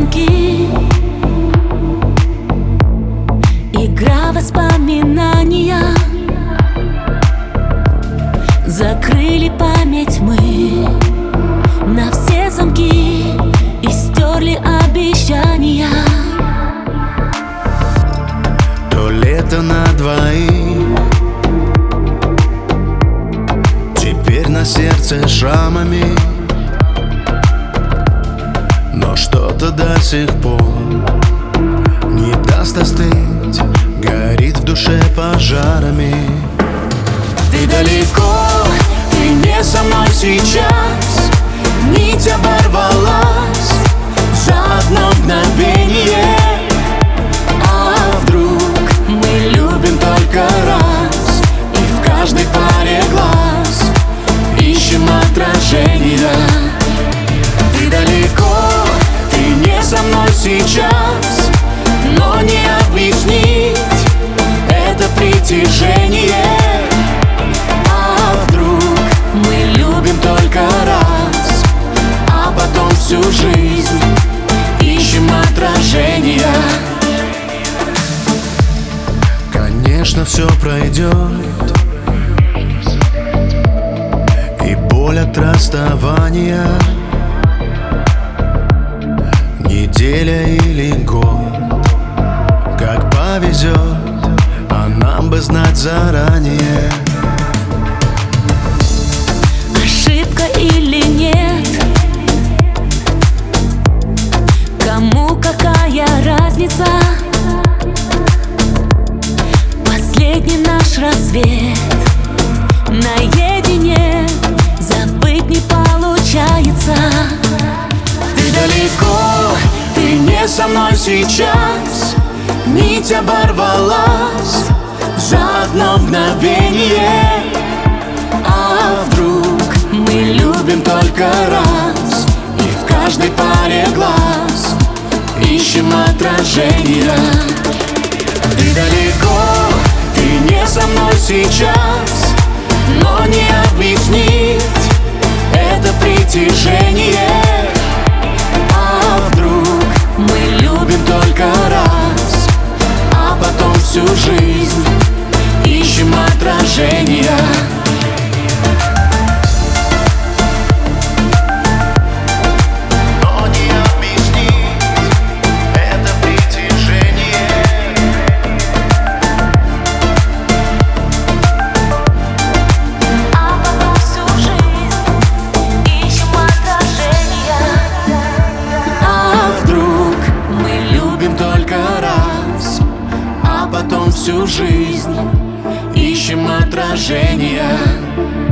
замки. Игра воспоминания. Закрыли память мы на все замки и стерли обещания. То лето на двоих, теперь на сердце шрамами, но что-то до сих пор не даст остыть, горит в душе пожарами. Ты далеко, ты не со мной сейчас. Нить оборвалась за одно мгновение. А вдруг мы любим только раз, и в каждой паре глаз ищем отражения. Ты далеко, ты не со мной сейчас, но не объяснить это притяжение. А вдруг мы любим только раз, а потом всю жизнь ищем отражения. Конечно, все пройдет, и боль от расставания, неделя или год, как повезет, а нам бы знать заранее. Ошибка или нет, кому какая разница? Последний наш рассвет, наедине забыть не получается. Ты далеко, ты не со мной сейчас. Нить оборвалась за одно мгновение. А вдруг мы любим только раз, и в каждой паре глаз ищем отражения. Ты далеко, ты не со мной сейчас, но не объяснить это притяжение. А вдруг мы любим только раз, а потом всю жизнь ищем отражения. Потом всю жизнь ищем отражения.